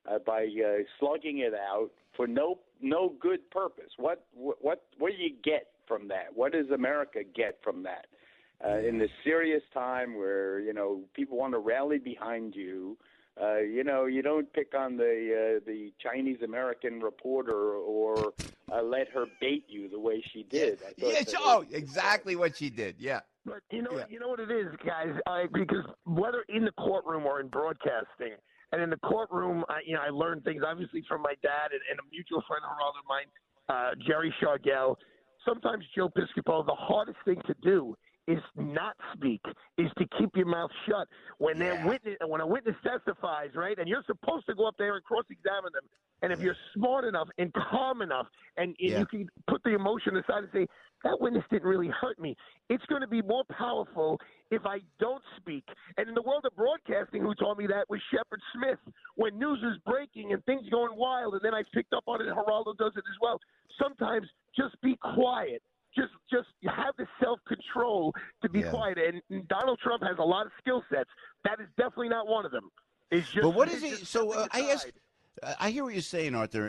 by slugging it out for no good purpose. What do you get from that? What does America get from that? In this serious time where people want to rally behind you, you don't pick on the Chinese American reporter or let her bait you the way she did. Exactly what she did. Yeah. But you know what it is, guys. Because whether in the courtroom or in broadcasting, and in the courtroom, I learned things obviously from my dad and a mutual friend of mine, Jerry Shargell. Sometimes, Joe Piscopo, the hardest thing to do is not speak, is to keep your mouth shut when when a witness testifies, right? And you're supposed to go up there and cross-examine them. And if you're smart enough and calm enough, and you can put the emotion aside and say, that witness didn't really hurt me, it's going to be more powerful if I don't speak. And in the world of broadcasting, who taught me that was Shepard Smith. When news is breaking and things going wild, and then I picked up on it, and Geraldo does it as well, sometimes just be quiet. Just have the self-control to be quiet. And Donald Trump has a lot of skill sets. That is definitely not one of them. But what is it? So I hear what you're saying, Arthur,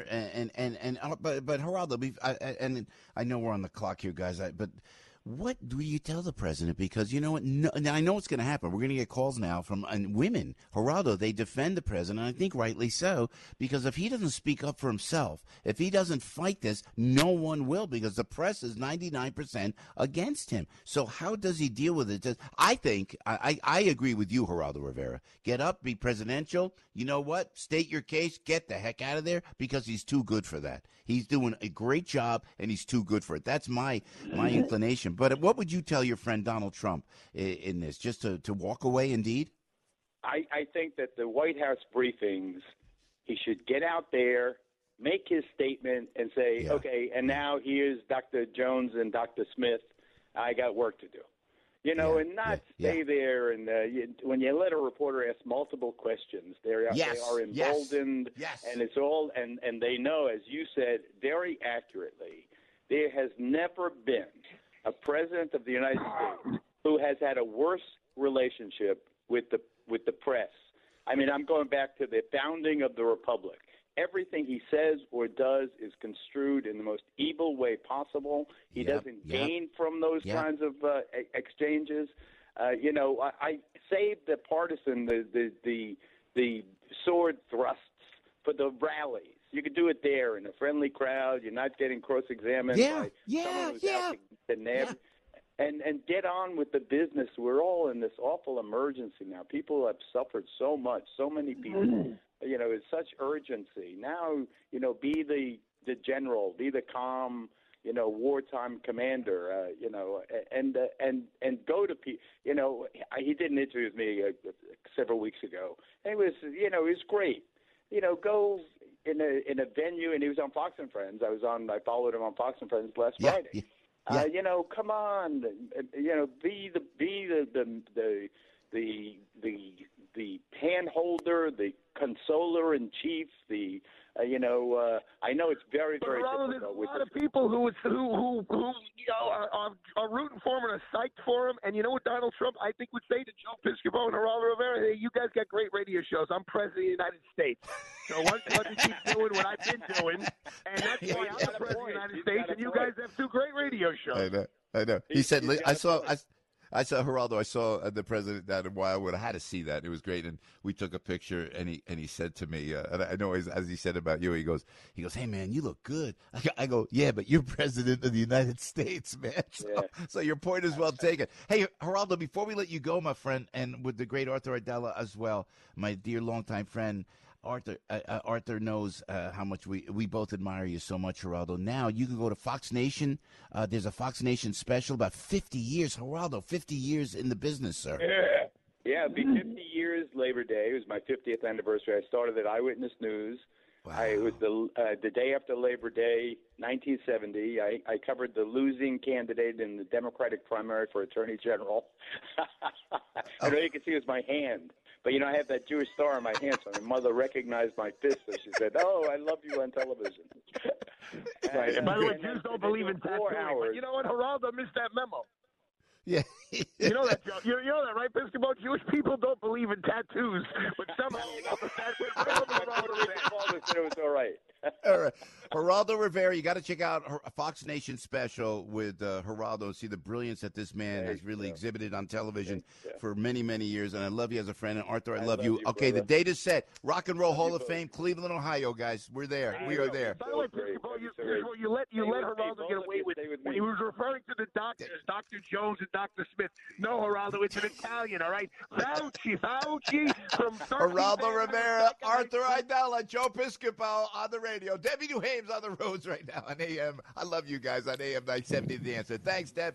but Geraldo, and I know we're on the clock here, guys. But what do you tell the president? Because you know what? No, now I know what's going to happen. We're going to get calls now from women. Geraldo, they defend the president, and I think rightly so, because if he doesn't speak up for himself, if he doesn't fight this, no one will, because the press is 99% against him. So how does he deal with it? I think, I agree with you, Geraldo Rivera. Get up, be presidential. You know what? State your case. Get the heck out of there, because he's too good for that. He's doing a great job, and he's too good for it. That's my inclination. But what would you tell your friend Donald Trump in this? Just to walk away, indeed? I think that the White House briefings, he should get out there, make his statement, and say, okay, and now here's Dr. Jones and Dr. Smith. I got work to do. And not stay there. And when you let a reporter ask multiple questions, they are emboldened. Yes. And it's all, and they know, as you said, very accurately, there has never been a president of the United States who has had a worse relationship with the press. I mean, I'm going back to the founding of the Republic. Everything he says or does is construed in the most evil way possible. He doesn't gain from those kinds of exchanges. I saved the partisan, the sword thrusts for the rallies. You could do it there in a friendly crowd. You're not getting cross-examined by someone who's out to nab. And get on with the business. We're all in this awful emergency now. People have suffered so much, so many people. It's such urgency. Now, be the general, be the calm, wartime commander, and go to people. He did an interview with me several weeks ago. And it was great. Go in a venue, and he was on Fox and Friends. I followed him on Fox and Friends last Friday. Come on, be the hand holder, the consoler in chief, I know it's very, very difficult. There's a lot of people who are rooting for him and are psyched for him. And you know what Donald Trump, I think, would say to Joe Piscopo and Geraldo Rivera? Hey, you guys got great radio shows. I'm president of the United States. So why don't you keep doing what I've been doing? And that's why I'm the president of the United States, and you guys have two great radio shows. I know. He said, I saw Geraldo. I saw the president down in Wildwood. I had to see that. It was great, and we took a picture. And he said to me, and I know as he said about you, he goes, hey man, you look good. I go, yeah, but you're president of the United States, man. So your point is well taken. Hey, Geraldo, before we let you go, my friend, and with the great Arthur Aidala as well, my dear longtime friend. Arthur knows how much we both admire you so much, Geraldo. Now you can go to Fox Nation. There's a Fox Nation special about 50 years. Geraldo, 50 years in the business, sir. Yeah, it'll be 50 years Labor Day. It was my 50th anniversary. I started at Eyewitness News. Wow. It was the day after Labor Day, 1970. I covered the losing candidate in the Democratic primary for Attorney General. I know you can see it was my hand. But, I have that Jewish star in my hand, so my mother recognized my fist, so she said, I love you on television. And by the way, Jews don't believe in tattooing. But you know what? Geraldo missed that memo. Yeah. You know that, Joe. You know that, right, Piscopo? Jewish people don't believe in tattoos, but somehow it was all right. All right. Geraldo Rivera, you got to check out a Fox Nation special with Geraldo and see the brilliance that this man has really exhibited on television for many, many years. And I love you as a friend. And Arthur, I love you. Okay, the date is set. Rock and Roll Hall of Fame, Cleveland, Ohio, guys. We're there. We are there. By the way, Piscopo, you let Geraldo get away with it when he was referring to the doctors, Dr. Jones and Dr. Smith. No, Geraldo, it's an Italian, all right? Fauci from Geraldo Rivera, Arthur Aidala, Joe Piscopo on the radio. Debbie New Hames on the roads right now on AM. I love you guys on AM 970 The Answer. Thanks, Deb.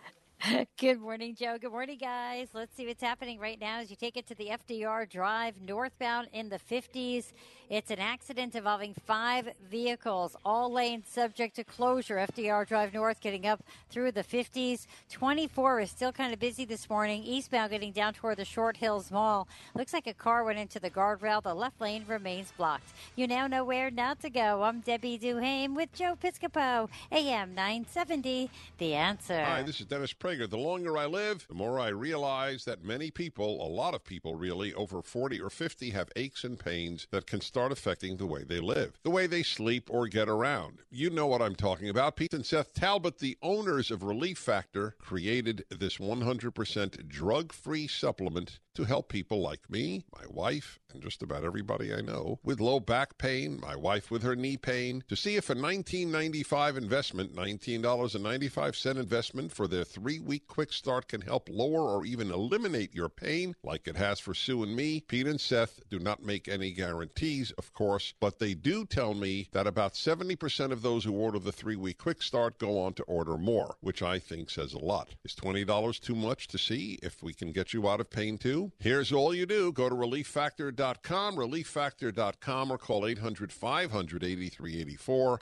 Good morning, Joe. Good morning, guys. Let's see what's happening right now as you take it to the FDR Drive northbound in the 50s. It's an accident involving 5 vehicles, all lanes subject to closure. FDR Drive north getting up through the 50s. 24 is still kind of busy this morning. Eastbound getting down toward the Short Hills Mall. Looks like a car went into the guardrail. The left lane remains blocked. You now know where not to go. I'm Debbie Duhame with Joe Piscopo, AM 970, The Answer. Hi, this is Dennis Prager. The longer I live, the more I realize that many people, a lot of people really, over 40 or 50 have aches and pains that can start affecting the way they live, the way they sleep or get around. You know what I'm talking about. Pete and Seth Talbot, the owners of Relief Factor, created this 100% drug-free supplement to help people like me, my wife, and just about everybody I know with low back pain, my wife with her knee pain, to see if a $19.95 investment, $19.95 investment for their 3-week quick start can help lower or even eliminate your pain like it has for Sue and me. Pete and Seth do not make any guarantees, of course, but they do tell me that about 70% of those who order the 3-week quick start go on to order more, which I think says a lot. Is $20 too much to see if we can get you out of pain too? Here's all you do. Go to ReliefFactor.com, ReliefFactor.com, or call 800-500-8384,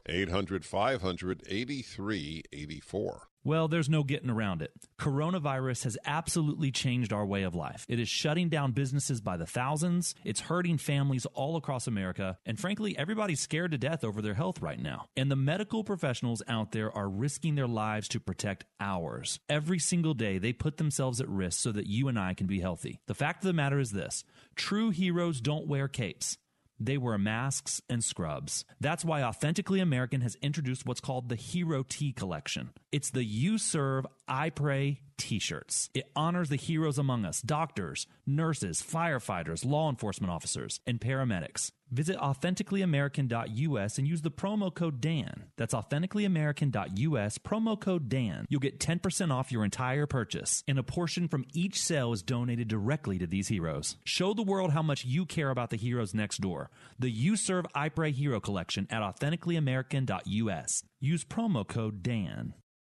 800-500-8384. Well, there's no getting around it. Coronavirus has absolutely changed our way of life. It is shutting down businesses by the thousands. It's hurting families all across America. And frankly, everybody's scared to death over their health right now. And the medical professionals out there are risking their lives to protect ours. Every single day, they put themselves at risk so that you and I can be healthy. The fact of the matter is this: true heroes don't wear capes. They wear masks and scrubs. That's why Authentically American has introduced what's called the Hero T Collection. It's the You Serve, I Pray t-shirts. It honors the heroes among us: doctors, nurses, firefighters, law enforcement officers, and paramedics. Visit AuthenticallyAmerican.us and use the promo code Dan. That's AuthenticallyAmerican.us, promo code Dan. You'll get 10% off your entire purchase, and a portion from each sale is donated directly to these heroes. Show the world how much you care about the heroes next door. The You Serve, I Pray Hero Collection at AuthenticallyAmerican.us. Use promo code Dan.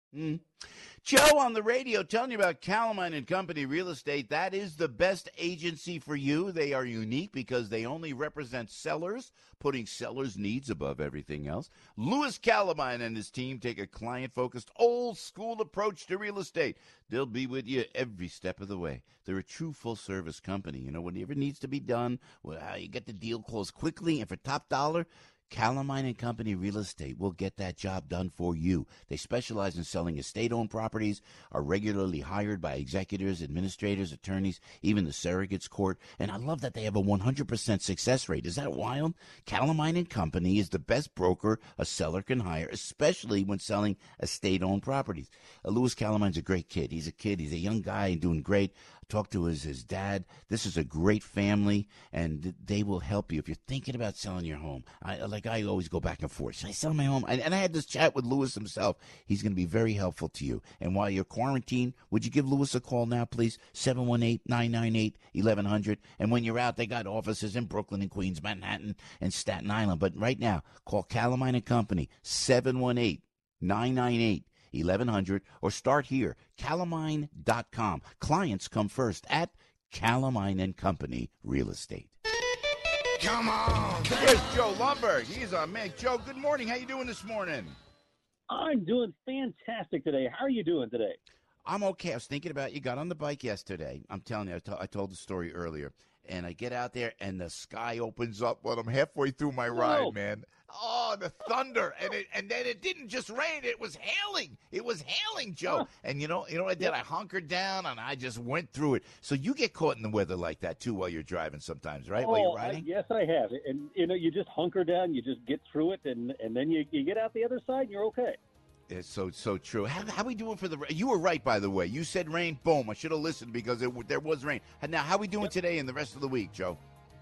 Joe on the radio telling you about Calamine and Company Real Estate. That is the best agency for you. They are unique because they only represent sellers, putting sellers' needs above everything else. Louis Calamine and his team take a client-focused, old-school approach to real estate. They'll be with you every step of the way. They're a true full-service company. You know, whatever needs to be done, well, you get the deal closed quickly and for top dollar. Calamine and Company Real Estate will get that job done for you. They specialize in selling estate-owned properties, are regularly hired by executors, administrators, attorneys, even the surrogates court. And I love that they have a 100% success rate. Is that wild? Calamine and Company is the best broker a seller can hire, especially when selling estate-owned properties. Louis Calamine's a great kid. He's a young guy and doing great. I talked to his dad. This is a great family, and they will help you if you're thinking about selling your home. I always go back and forth. Should I sell my home? And I had this chat with Louis himself. He's going to be very helpful to you. And while you're quarantined, would you give Louis a call now, please? 718-998-1100. And when you're out, they got offices in Brooklyn and Queens, Manhattan, and Staten Island. But right now, call Calamine and Company, 718-998-1100, or start here, calamine.com. Clients come first at Calamine and Company Real Estate. Come on. There's Joe Lumberg. He's on man. Joe, good morning. How you doing this morning? I'm doing fantastic today. How are you doing today? I'm okay. I was thinking about you. Got on the bike yesterday. I'm telling you, I told the story earlier. And I get out there, and the sky opens up when I'm halfway through my ride, man. Oh, the thunder. And then it didn't just rain. It was hailing. It was hailing, Joe. And you know what I did? I hunkered down, and I just went through it. So you get caught in the weather like that, too, while you're driving sometimes, right? While you're riding? Yes, I have. And, you just hunker down. You just get through it, and then you get out the other side, and you're okay. It's so true. How we doing for the rain? You were right, by the way. You said rain. Boom. I should have listened because there was rain. And now, how we doing today and the rest of the week, Joe?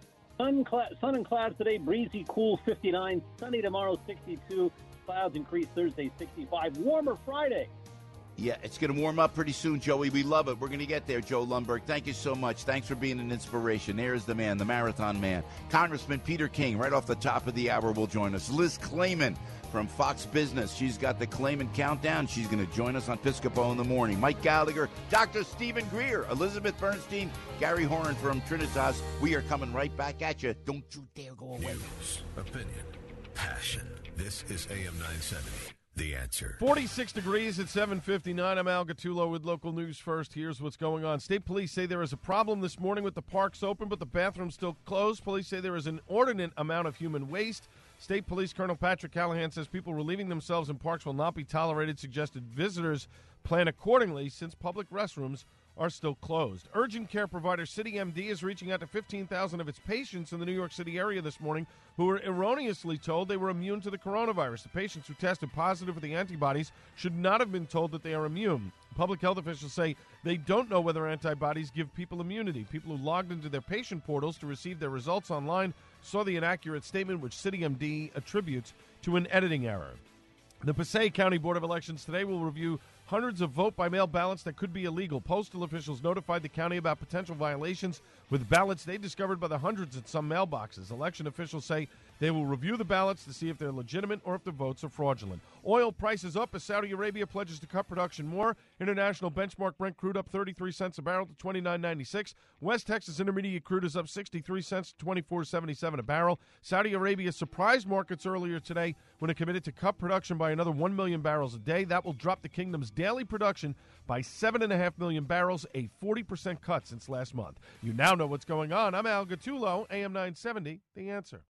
Sun and clouds today, breezy, cool, 59. Sunny tomorrow, 62. Clouds increase Thursday, 65. Warmer Friday. Yeah, it's going to warm up pretty soon, Joey. We love it. We're going to get there, Joe Lundberg. Thank you so much. Thanks for being an inspiration. There's the man, the marathon man. Congressman Peter King, right off the top of the hour, will join us. Liz Clayman from Fox Business. She's got the Clayman Countdown. She's going to join us on Piscopo in the morning. Mike Gallagher, Dr. Stephen Greer, Elizabeth Bernstein, Gary Horan from Trinitas. We are coming right back at you. Don't you dare go away. News, opinion, passion. This is AM 970. The Answer. 46 degrees at 7:59. I'm Al Gattulo with local news first. Here's what's going on. State police say there is a problem this morning with the parks open, but the bathrooms still closed. Police say there is an inordinate amount of human waste. State Police Colonel Patrick Callahan says people relieving themselves in parks will not be tolerated. Suggested visitors plan accordingly since public restrooms are still closed. Urgent care provider CityMD is reaching out to 15,000 of its patients in the New York City area this morning who were erroneously told they were immune to the coronavirus. The patients who tested positive for the antibodies should not have been told that they are immune. Public health officials say they don't know whether antibodies give people immunity. People who logged into their patient portals to receive their results online saw the inaccurate statement, which CityMD attributes to an editing error. The Passaic County Board of Elections today will review hundreds of vote-by-mail ballots that could be illegal. Postal officials notified the county about potential violations with ballots they discovered by the hundreds at some mailboxes. Election officials say they will review the ballots to see if they're legitimate or if the votes are fraudulent. Oil prices up as Saudi Arabia pledges to cut production more. International benchmark Brent crude up 33 cents a barrel to $29.96. West Texas Intermediate crude is up 63 cents to $24.77 a barrel. Saudi Arabia surprised markets earlier today when it committed to cut production by another 1 million barrels a day. That will drop the kingdom's daily production by 7.5 million barrels, a 40% cut since last month. You now know what's going on. I'm Al Gattulo, AM 970, The Answer.